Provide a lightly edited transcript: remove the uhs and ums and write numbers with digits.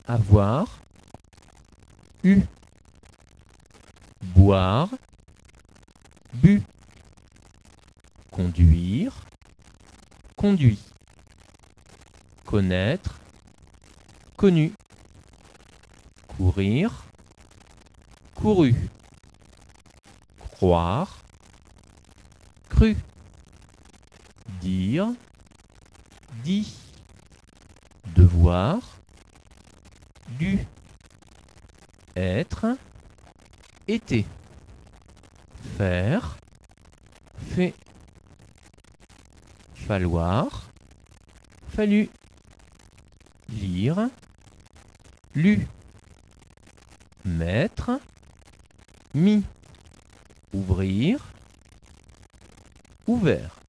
avoir, eu, boire, bu, conduire, conduit, connaître, connu, courir, couru, croire, cru, dire, dit, devoir, dû, être, été, faire, fait, falloir, fallu, lire, lu, mettre, mis, ouvrir, ouvert.